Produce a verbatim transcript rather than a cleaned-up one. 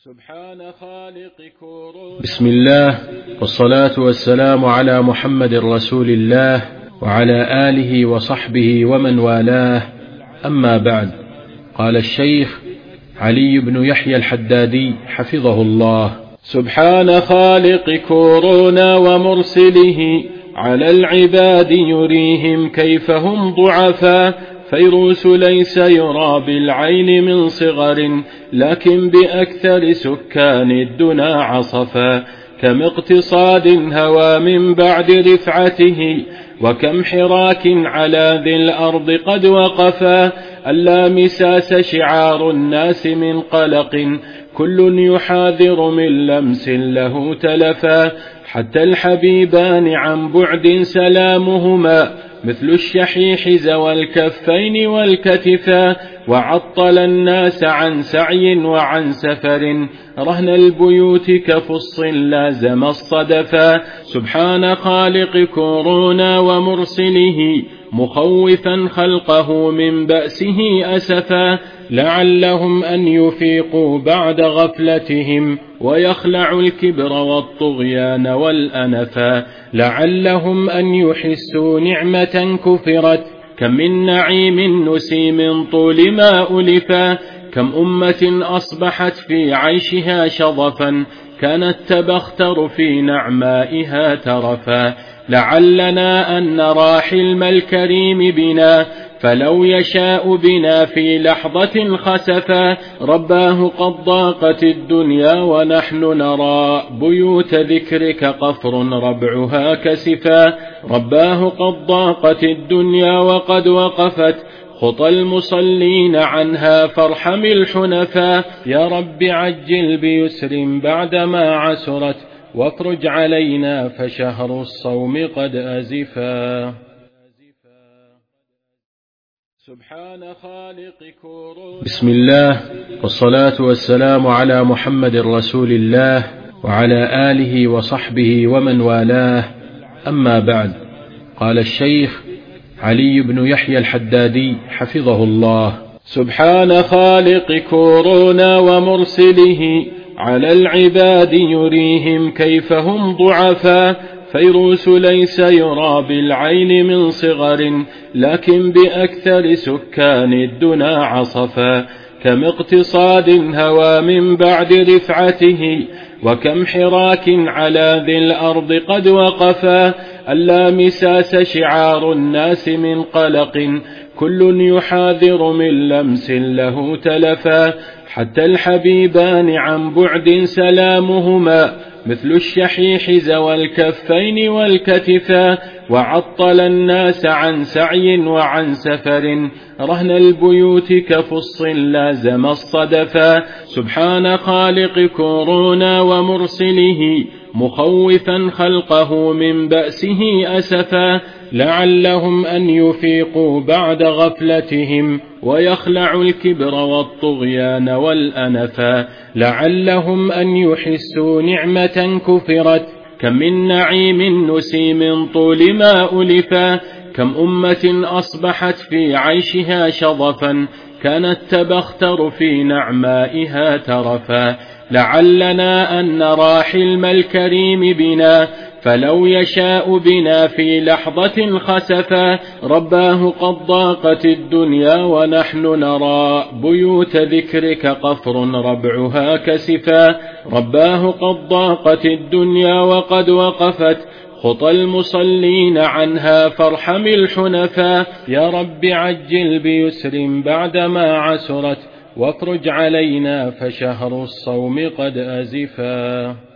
سبحان خالق كورون. بسم الله والصلاة والسلام على محمد رسول الله وعلى آله وصحبه ومن والاه، أما بعد. قال الشيخ علي بن يحيى الحدادي حفظه الله: سبحان خالق كورون ومرسله على العباد يريهم كيف هم ضعفا، فيروس ليس يرى بالعين من صغر لكن بأكثر سكان الدنا عصفا، كم اقتصاد هوى من بعد رفعته وكم حراك على ذي الأرض قد وقفا، ألا مساس شعار الناس من قلق كل يحاذر من لمس له تلفا، حتى الحبيبان عن بعد سلامهما مثل الشحيح ذوى الكفين والكتفا، وعطل الناس عن سعي وعن سفر رهن البيوت كفص لازم الصدفا، سبحان خالق كورون ومرسله مخوفا خلقه من بأسه أسفا، لعلهم أن يفيقوا بعد غفلتهم ويخلعوا الكبر والطغيان والأنفا، لعلهم أن يحسوا نعمة كفرت كم من نعيم نسي من طول ما ألفا، كم أمة أصبحت في عيشها شظفا كانت تبختر في نعمائها ترفا، لعلنا أن نرى حلم الكريم بنا فلو يشاء بنا في لحظة خسفا، رباه قد ضاقت الدنيا ونحن نرى بيوت ذكرك قفر ربعها كسفا، رباه قد ضاقت الدنيا وقد وقفت خطى المصلين عنها فارحم الحنفا، يا رب عجل بيسر بعدما عسرت وافرج علينا فشهر الصوم قد أزفا. سبحان خالق كورون. بسم الله والصلاة والسلام على محمد رسول الله وعلى آله وصحبه ومن والاه، أما بعد. قال الشيخ علي بن يحيى الحدادي حفظه الله: سبحان خالق كورون ومرسله على العباد يريهم كيف هم ضعفا، فيروس ليس يرى بالعين من صغر لكن بأكثر سكان الدنا عصفا، كم اقتصاد هوى من بعد رفعته وكم حراك على ذي الأرض قد وقفا، ألا مساس شعار الناس من قلق كل يحاذر من لمس له تلفا، حتى الحبيبان عن بعد سلامهما مثل الشحيح ذوى الكفين والكتفا، وعطل الناس عن سعي وعن سفر رهن البيوت كفص لازم الصدفا، سبحان خالق كورون ومرسله مخوفا خلقه من بأسه أسفا، لعلهم أن يفيقوا بعد غفلتهم ويخلعوا الكبر والطغيان والأنفا، لعلهم أن يحسوا نعمة كفرت كم من نعيم نسي من طول ما ألفا، كم أمة أصبحت في عيشها شظفا كانت تبختر في نعمائها ترفا، لعلنا أن نرى حلم الكريم بنا فلو يشاء بنا في لحظة خسفا، رباه قد ضاقت الدنيا ونحن نرى بيوت ذكرك قفر ربعها كسفا، رباه قد ضاقت الدنيا وقد وقفت خطى المصلين عنها فارحم الحنفا، يا رب عجل بيسر بعدما عسرت وافرج علينا فشهر الصوم قد أزفا.